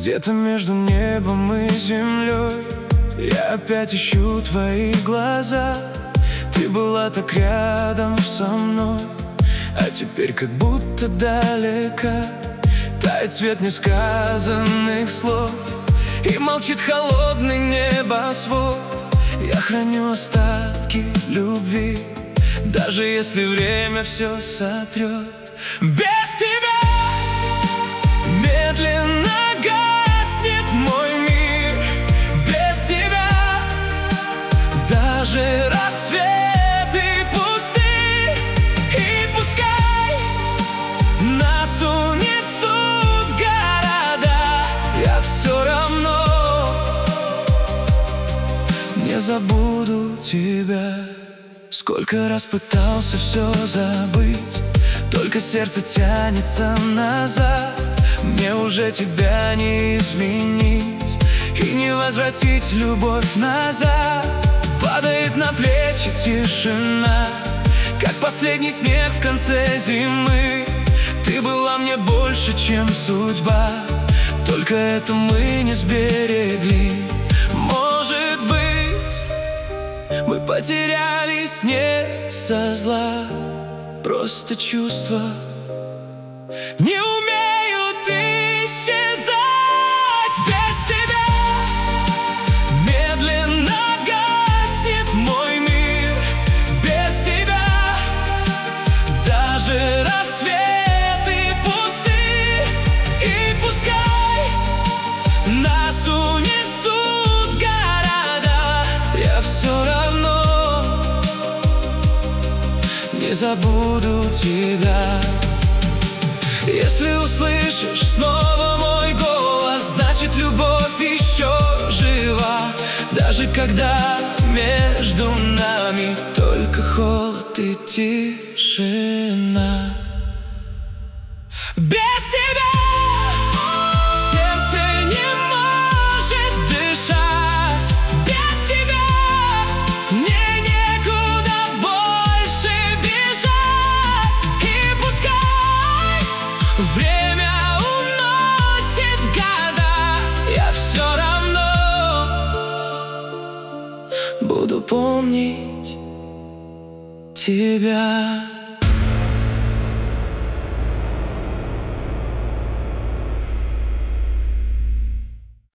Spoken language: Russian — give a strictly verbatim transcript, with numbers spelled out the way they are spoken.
Где-то между небом и землей я опять ищу твои глаза. Ты была так рядом со мной, а теперь как будто далека. Тает цвет несказанных слов, и молчит холодный небосвод. Я храню остатки любви, даже если время все сотрет. Без тебя медленно гаснет мой мир. Без тебя даже рассветы пусты. И пускай нас унесут города, я все равно не забуду тебя. Сколько раз пытался все забыть, только сердце тянется назад. Мне уже тебя не изменить и не возвратить любовь назад. Падает на плечи тишина, как последний снег в конце зимы. Ты была мне больше, чем судьба, только это мы не сберегли. Может быть, мы потерялись не со зла, просто чувства не умеют исчезать. Без тебя медленно гаснет мой мир. Без тебя даже рассветы пусты. И пускай нас унесут города, я все равно не забуду тебя. Если услышишь снова мой голос, значит любовь еще жива. Даже когда между нами только холод и тишина. Без тебя сердце не может дышать. Без тебя мне некуда больше бежать. И пускай время уносит года, я все равно буду помнить тебя.